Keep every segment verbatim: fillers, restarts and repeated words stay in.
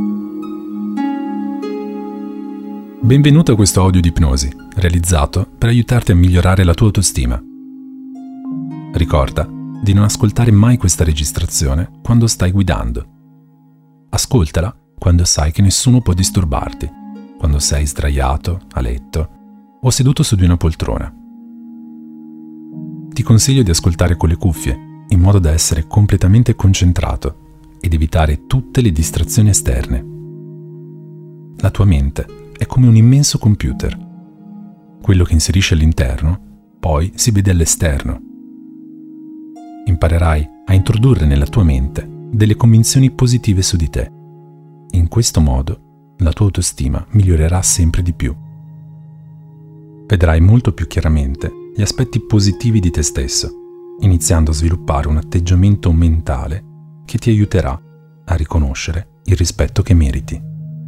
Benvenuto a questo audio di ipnosi, realizzato per aiutarti a migliorare la tua autostima. Ricorda di non ascoltare mai questa registrazione quando stai guidando. Ascoltala quando sai che nessuno può disturbarti, quando sei sdraiato, a letto o seduto su di una poltrona. Ti consiglio di ascoltare con le cuffie, in modo da essere completamente concentrato ed evitare tutte le distrazioni esterne. La tua mente è come un immenso computer. Quello che inserisci all'interno, poi si vede all'esterno. Imparerai a introdurre nella tua mente delle convinzioni positive su di te. In questo modo, la tua autostima migliorerà sempre di più. Vedrai molto più chiaramente gli aspetti positivi di te stesso, iniziando a sviluppare un atteggiamento mentale che ti aiuterà a riconoscere il rispetto che meriti.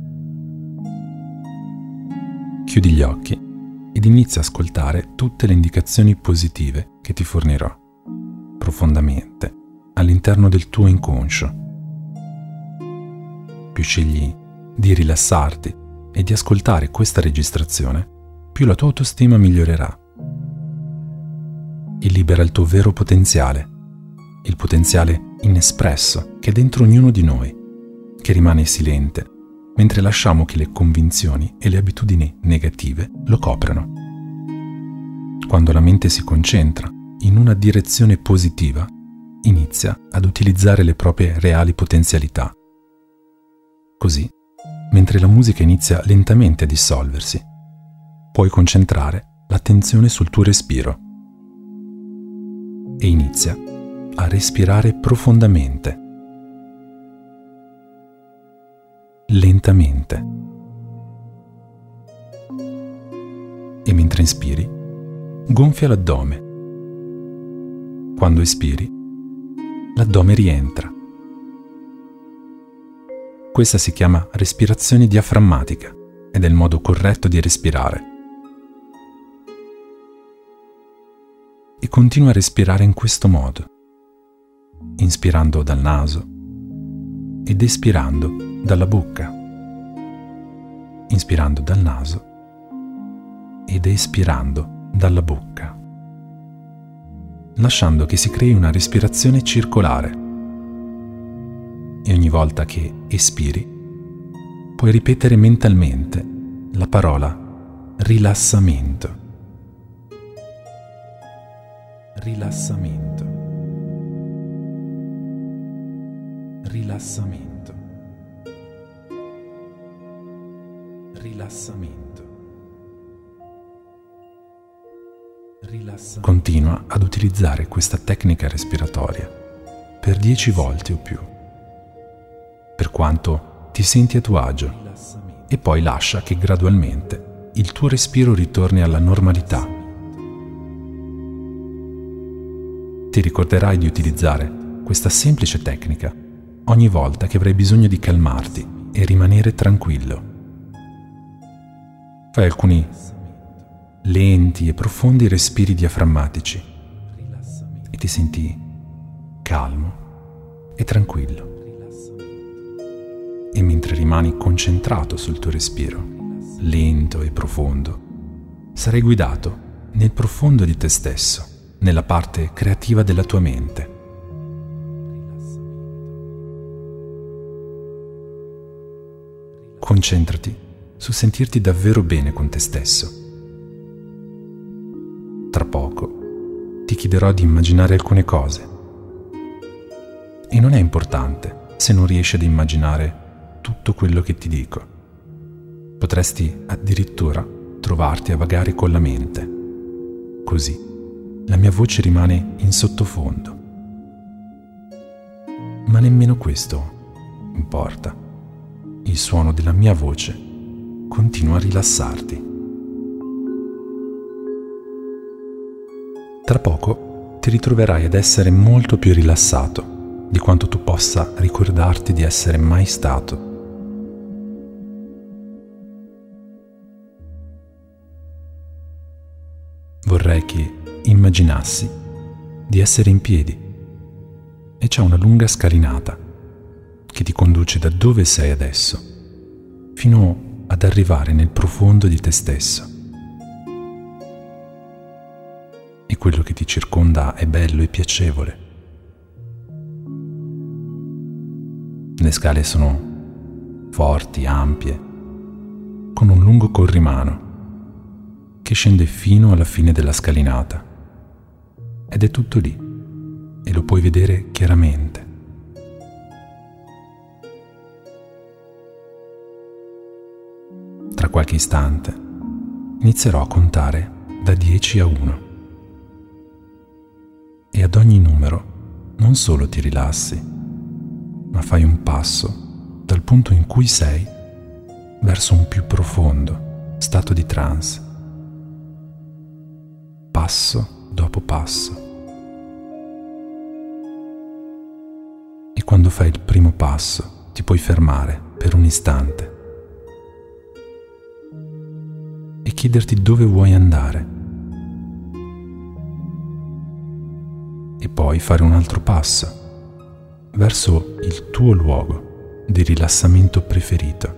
Chiudi gli occhi ed inizia a ascoltare tutte le indicazioni positive che ti fornirò, profondamente, all'interno del tuo inconscio. Più scegli di rilassarti e di ascoltare questa registrazione, più la tua autostima migliorerà. E libera il tuo vero potenziale, il potenziale inespresso che è dentro ognuno di noi, che rimane silente, mentre lasciamo che le convinzioni e le abitudini negative lo coprano. Quando la mente si concentra in una direzione positiva, inizia ad utilizzare le proprie reali potenzialità. Così, mentre la musica inizia lentamente a dissolversi, puoi concentrare l'attenzione sul tuo respiro e inizia a respirare profondamente, lentamente. E mentre inspiri, gonfia l'addome. Quando espiri, l'addome rientra. Questa si chiama respirazione diaframmatica ed è il modo corretto di respirare. E continua a respirare in questo modo, inspirando dal naso ed espirando dalla bocca, inspirando dal naso ed espirando dalla bocca, lasciando che si crei una respirazione circolare. E ogni volta che espiri, puoi ripetere mentalmente la parola rilassamento. Rilassamento. Rilassamento. Rilassamento. Rilassamento. Continua ad utilizzare questa tecnica respiratoria per dieci volte o più, per quanto ti senti a tuo agio, e poi lascia che gradualmente il tuo respiro ritorni alla normalità. Ti ricorderai di utilizzare questa semplice tecnica ogni volta che avrai bisogno di calmarti e rimanere tranquillo. Fai alcuni lenti e profondi respiri diaframmatici e ti senti calmo e tranquillo. E mentre rimani concentrato sul tuo respiro, lento e profondo, sarai guidato nel profondo di te stesso, nella parte creativa della tua mente. Concentrati su sentirti davvero bene con te stesso. Tra poco ti chiederò di immaginare alcune cose. E non è importante se non riesci ad immaginare tutto quello che ti dico. Potresti addirittura trovarti a vagare con la mente. Così la mia voce rimane in sottofondo. Ma nemmeno questo importa. Il suono della mia voce continua a rilassarti. Tra poco ti ritroverai ad essere molto più rilassato di quanto tu possa ricordarti di essere mai stato. Vorrei che immaginassi di essere in piedi e c'è una lunga scalinata che ti conduce da dove sei adesso fino ad arrivare nel profondo di te stesso. E quello che ti circonda è bello e piacevole. Le scale sono forti, ampie, con un lungo corrimano che scende fino alla fine della scalinata. Ed è tutto lì e lo puoi vedere chiaramente. Tra qualche istante inizierò a contare da dieci a uno e ad ogni numero non solo ti rilassi, ma fai un passo dal punto in cui sei verso un più profondo stato di trance, passo dopo passo. E quando fai il primo passo ti puoi fermare per un istante e chiederti dove vuoi andare e poi fare un altro passo verso il tuo luogo di rilassamento preferito,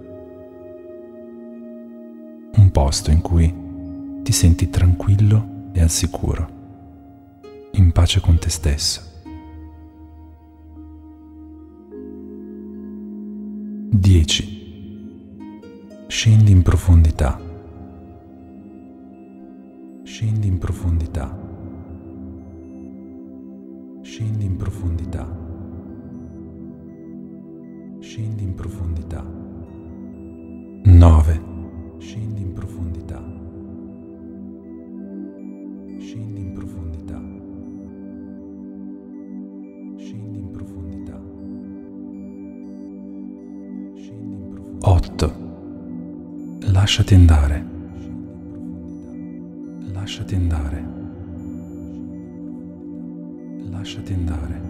un posto in cui ti senti tranquillo e al sicuro, in pace con te stesso. dieci. Scendi in profondità. Scendi in profondità. Scendi in profondità. Scendi in profondità. nove. Scendi in profondità. Scendi in profondità. Scendi in profondità. Scendi in profondità. otto. Lasciati andare. Lasciati andare. Lasciati andare.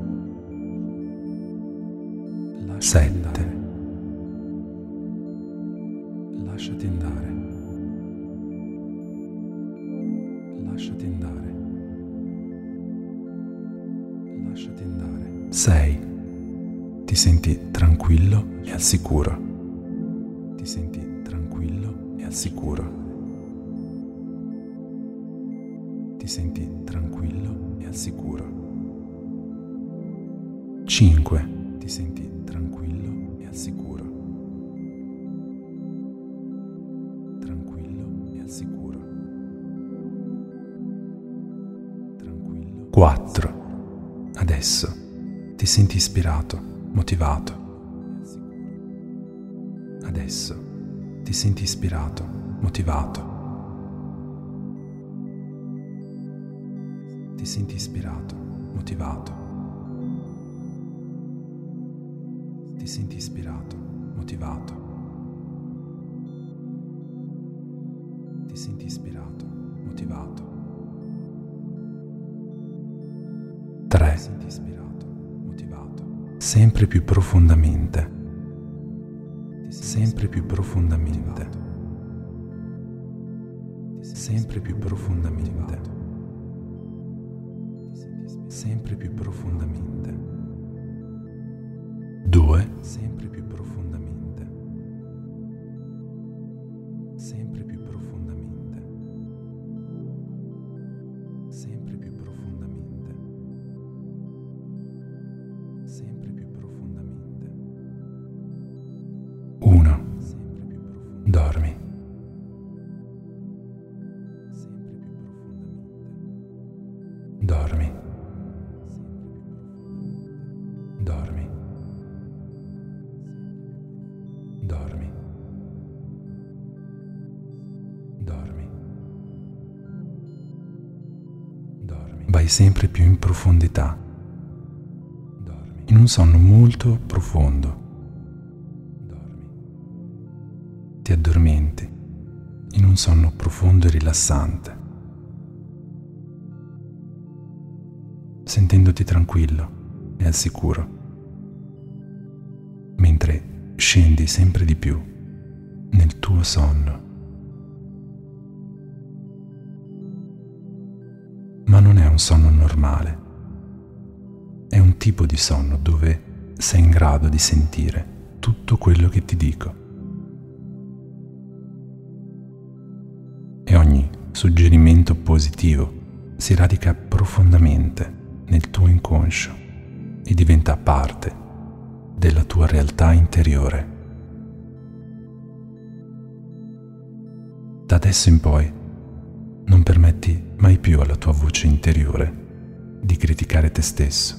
sette. Lasciati andare. Lasciati andare. Lasciati andare. sei. Ti senti tranquillo e al sicuro. Ti senti tranquillo e al sicuro. Ti senti tranquillo e al sicuro. cinque. Ti senti tranquillo e al sicuro. Tranquillo e al sicuro. Tranquillo. quattro. Adesso ti senti ispirato, motivato. Adesso ti senti ispirato, motivato. Ti senti ispirato, motivato. Ti senti ispirato, motivato. Ti senti ispirato, motivato. tre. Ti senti ispirato, motivato. Sempre più profondamente. Sempre più profondamente. Sempre più profondamente. Sempre più profondamente. due. Sempre più profondamente. Sempre più profondamente. Sempre più profondamente. Sempre più profondamente. uno. Dormi. Sempre più profondamente. Dormi. Dormi. Dormi. Dormi. Dormi. Vai sempre più in profondità. Dormi. In un sonno molto profondo. Dormi. Ti addormenti in un sonno profondo e rilassante, sentendoti tranquillo e al sicuro, mentre scendi sempre di più nel tuo sonno. Ma non è un sonno normale, è un tipo di sonno dove sei in grado di sentire tutto quello che ti dico. suggerimento positivo si radica profondamente nel tuo inconscio e diventa parte della tua realtà interiore. Da adesso in poi non permetti mai più alla tua voce interiore di criticare te stesso.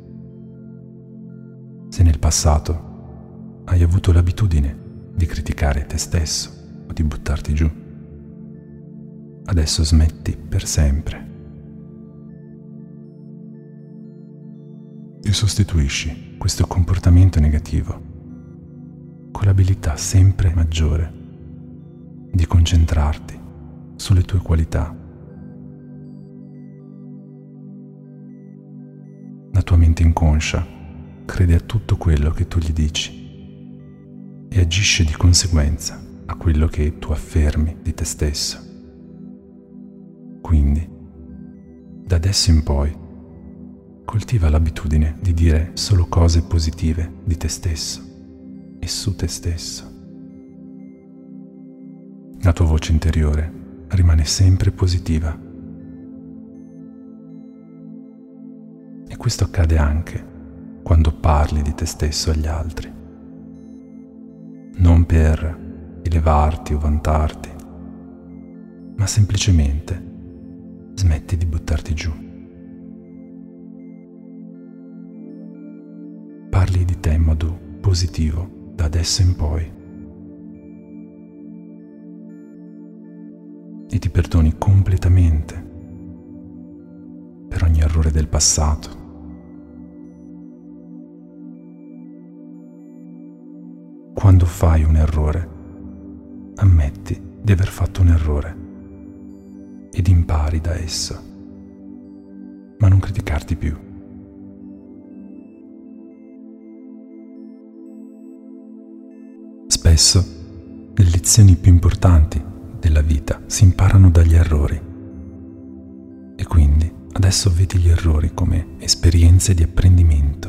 Se nel passato hai avuto l'abitudine di criticare te stesso o di buttarti giù, adesso smetti per sempre e sostituisci questo comportamento negativo con l'abilità sempre maggiore di concentrarti sulle tue qualità. La tua mente inconscia crede a tutto quello che tu gli dici e agisce di conseguenza a quello che tu affermi di te stesso. Quindi, da adesso in poi, coltiva l'abitudine di dire solo cose positive di te stesso e su te stesso. La tua voce interiore rimane sempre positiva. E questo accade anche quando parli di te stesso agli altri. Non per elevarti o vantarti, ma semplicemente smetti di buttarti giù. Parli di te in modo positivo da adesso in poi e ti perdoni completamente per ogni errore del passato. Quando fai un errore, ammetti di aver fatto un errore ed impari da esso, ma non criticarti più. Spesso le lezioni più importanti della vita si imparano dagli errori e quindi adesso vedi gli errori come esperienze di apprendimento.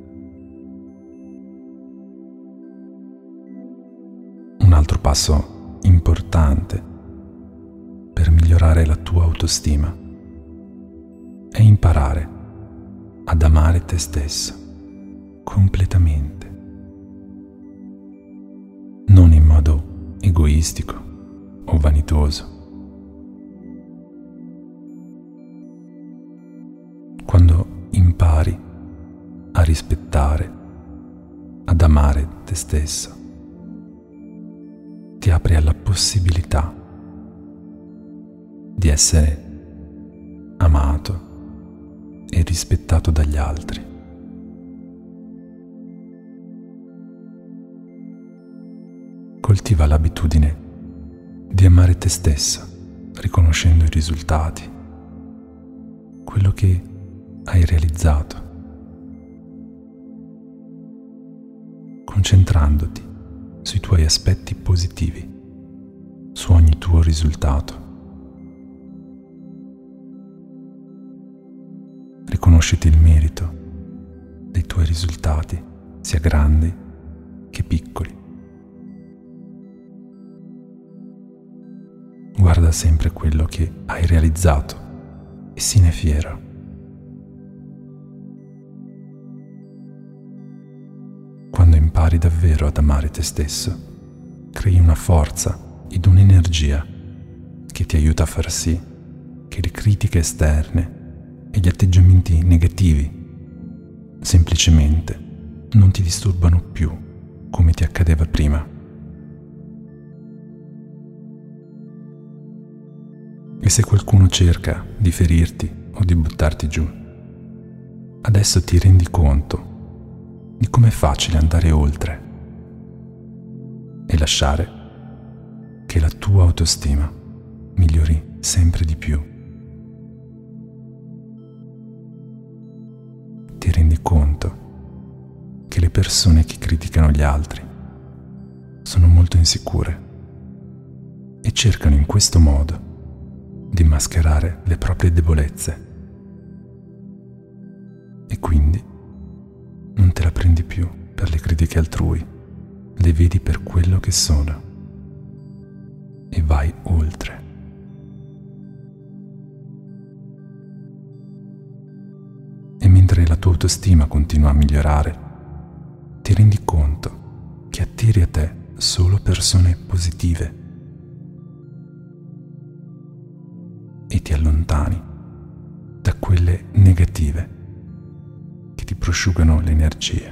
Un altro passo importante per migliorare la tua autostima è imparare ad amare te stesso completamente, non in modo egoistico o vanitoso. Quando impari a rispettare, ad amare te stesso, ti apri alla possibilità di essere amato e rispettato dagli altri. Coltiva l'abitudine di amare te stesso, riconoscendo i risultati, quello che hai realizzato, concentrandoti sui tuoi aspetti positivi, su ogni tuo risultato. Riconosciti il merito dei tuoi risultati, sia grandi che piccoli. Guarda sempre quello che hai realizzato e sine fiero. Quando impari davvero ad amare te stesso, crei una forza ed un'energia che ti aiuta a far sì che le critiche esterne e gli atteggiamenti negativi semplicemente non ti disturbano più come ti accadeva prima. E se qualcuno cerca di ferirti o di buttarti giù, adesso ti rendi conto di com'è facile andare oltre e lasciare che la tua autostima migliori sempre di più. Ti rendi conto che le persone che criticano gli altri sono molto insicure e cercano in questo modo di mascherare le proprie debolezze e quindi non te la prendi più per le critiche altrui, le vedi per quello che sono e vai oltre. mentre la tua autostima continua a migliorare, ti rendi conto che attiri a te solo persone positive e ti allontani da quelle negative che ti prosciugano le energie.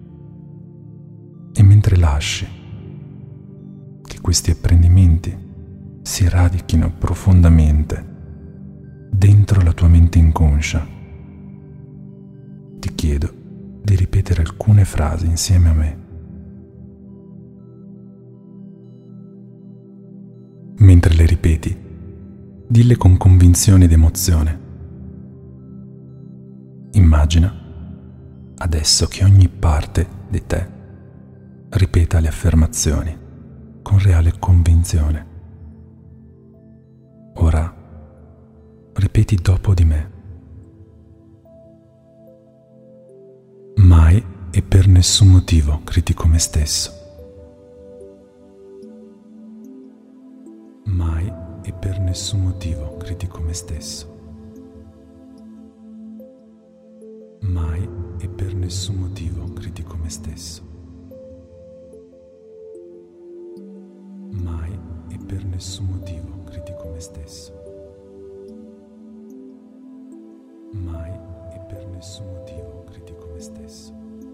E mentre lasci che questi apprendimenti si radichino profondamente dentro la tua mente inconscia, ti chiedo di ripetere alcune frasi insieme a me. Mentre le ripeti, dille con convinzione ed emozione. Immagina adesso che ogni parte di te ripeta le affermazioni con reale convinzione. Ora ripeti dopo di me. Mai e per nessun motivo critico me stesso. Mai e per nessun motivo critico me stesso. Mai e per nessun motivo critico me stesso. Mai e per nessun motivo critico me stesso. Mai e per nessun motivo critico me stesso.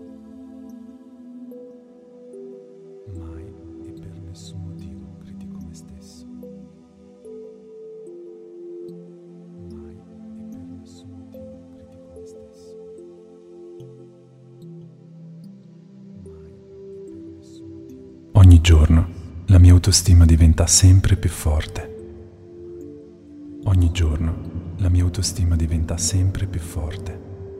Mai e per nessun motivo critico me stesso. Mai e per nessun motivo critico me stesso. Mai e per nessun motivo. Ogni giorno la mia autostima diventa sempre più forte. Ogni giorno la mia autostima diventa sempre più forte.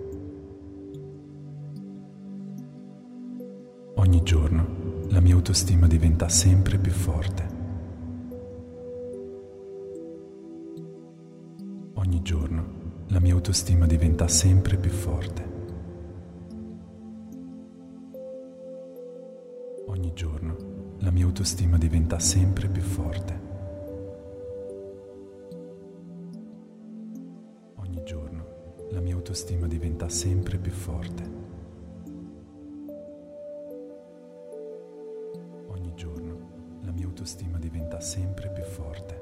Ogni giorno la mia autostima diventa sempre più forte. Ogni giorno la mia autostima diventa sempre più forte. Ogni giorno la mia autostima diventa sempre più forte. Ogni giorno la mia autostima diventa sempre più forte. Ogni giorno la mia autostima diventa sempre più forte.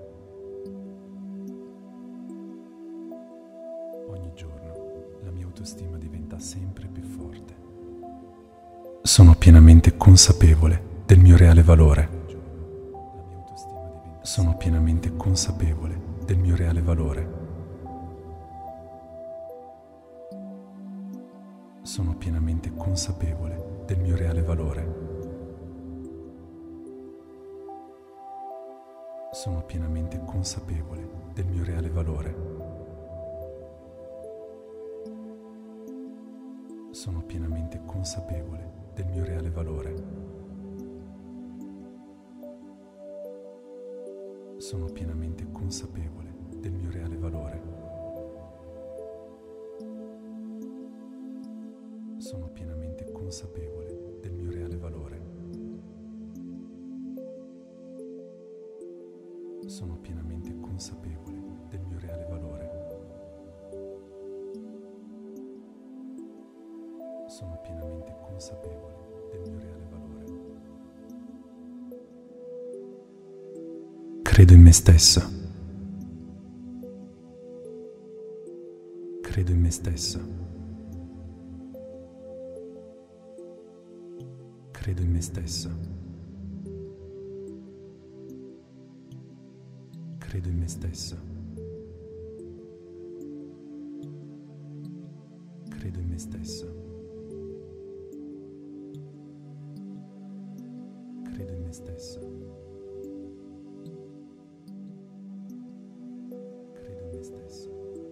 Ogni giorno la mia autostima diventa sempre più forte. Sono pienamente consapevole del mio reale valore. Sono pienamente consapevole del mio reale valore. Sono pienamente consapevole del mio reale valore. Sono pienamente consapevole del mio reale valore. Sono pienamente consapevole del mio reale valore. Sono pienamente consapevole del mio reale valore. Sono pienamente consapevole del mio reale valore. Sono pienamente consapevole del mio reale valore. Sono pienamente consapevole del mio reale valore. Credo in me stesso. Credo in me stesso. Credo in me stesso. Credo in me stesso. Credo in me stesso. Credo in me stesso. Credo in me stesso.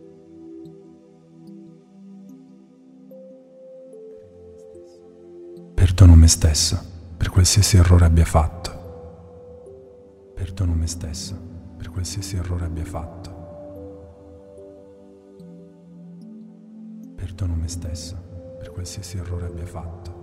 Perdono me stesso per qualsiasi errore abbia fatto. Perdono me stesso per qualsiasi errore abbia fatto. Perdono me stesso per qualsiasi errore abbia fatto.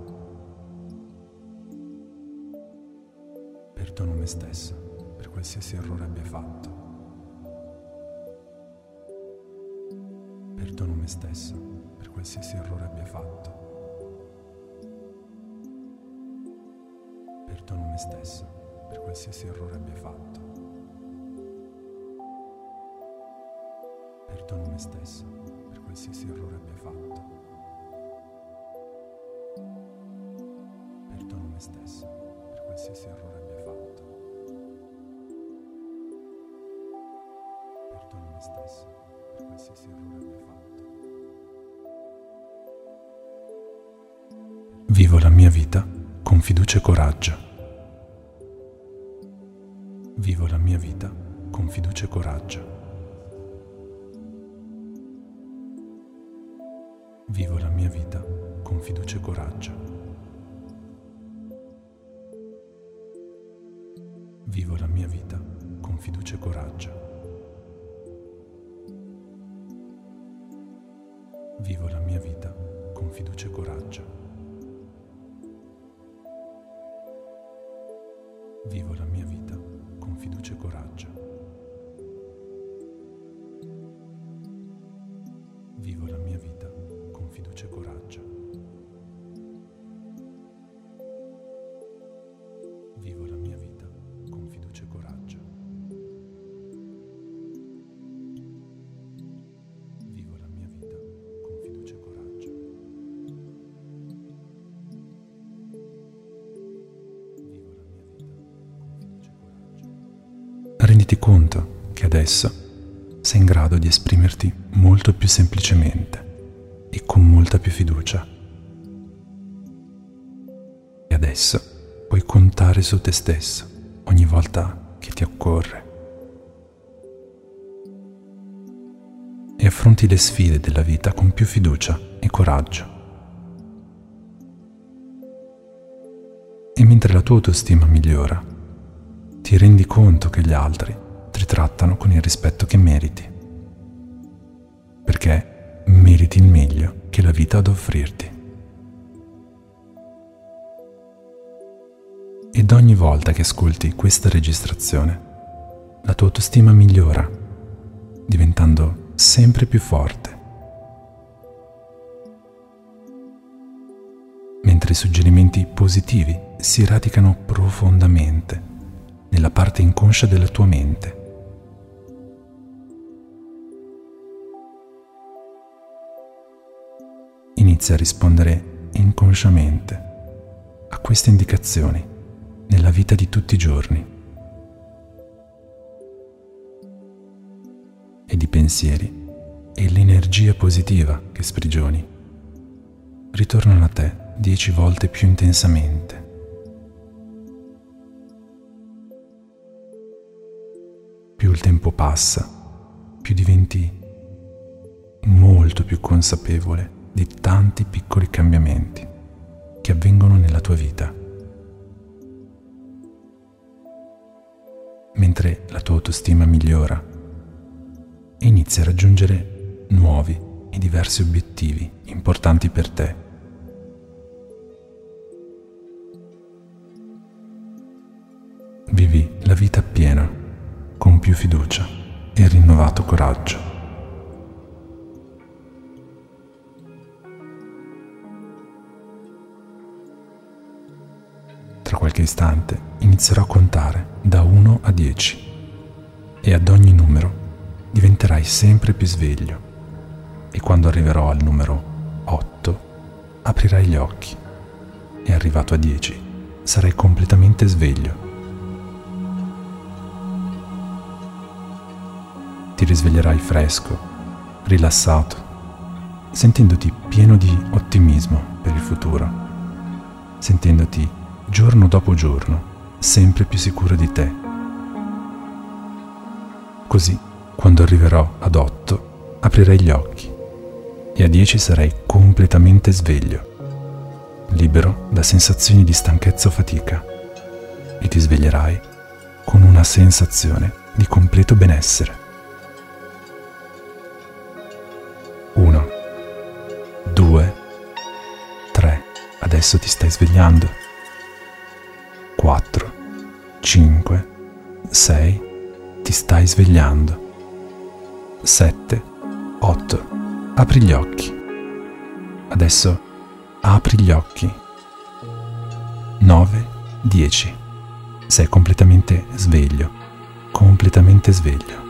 Perdono me stesso per qualsiasi errore abbia fatto. Perdono me stesso per qualsiasi errore abbia fatto. Perdono me stesso per qualsiasi errore abbia fatto. Perdono me stesso per qualsiasi errore abbia fatto. Perdono me stesso per qualsiasi errore abbia fatto. Perdono me stesso per qualsiasi errore abbia fatto. Vivo la mia vita con fiducia e coraggio. Vivo la mia vita con fiducia e coraggio. Vivo la mia vita con fiducia e coraggio. Vivo la mia vita con fiducia e coraggio. Vivo la mia vita con fiducia e coraggio. Vivo la mia vita con fiducia e coraggio. Vivo la mia vita con fiducia e coraggio. Vivo la mia vita con fiducia e coraggio. Vivo la mia vita con fiducia e coraggio. Vivo la mia vita con fiducia e coraggio. Renditi conto che adesso sei in grado di esprimerti molto più semplicemente e con molta più fiducia. E adesso puoi contare su te stesso ogni volta che ti occorre. E affronti le sfide della vita con più fiducia e coraggio. E mentre la tua autostima migliora, ti rendi conto che gli altri ti trattano con il rispetto che meriti. Perché meriti il meglio che la vita ha da offrirti. Ed ogni volta che ascolti questa registrazione, la tua autostima migliora, diventando sempre più forte. Mentre i suggerimenti positivi si radicano profondamente nella parte inconscia della tua mente. Inizia a rispondere inconsciamente a queste indicazioni nella vita di tutti i giorni. Ed i pensieri e l'energia positiva che sprigioni ritornano a te dieci volte più intensamente. Più il tempo passa, più diventi molto più consapevole di tanti piccoli cambiamenti che avvengono nella tua vita. Mentre la tua autostima migliora e inizi a raggiungere nuovi e diversi obiettivi importanti per te. Vivi la vita piena, con più fiducia e rinnovato coraggio. Tra qualche istante inizierò a contare da uno a dieci e ad ogni numero diventerai sempre più sveglio e quando arriverò al numero otto aprirai gli occhi e arrivato a dieci sarai completamente sveglio. Ti risveglierai fresco, rilassato, sentendoti pieno di ottimismo per il futuro, sentendoti giorno dopo giorno sempre più sicuro di te. Così, quando arriverò ad otto, aprirai gli occhi e a dieci sarai completamente sveglio, libero da sensazioni di stanchezza o fatica e ti sveglierai con una sensazione di completo benessere. uno, due, tre, adesso ti stai svegliando. quattro, cinque, sei, ti stai svegliando. sette, otto, apri gli occhi. Adesso apri gli occhi. nove, dieci. Sei completamente sveglio, completamente sveglio.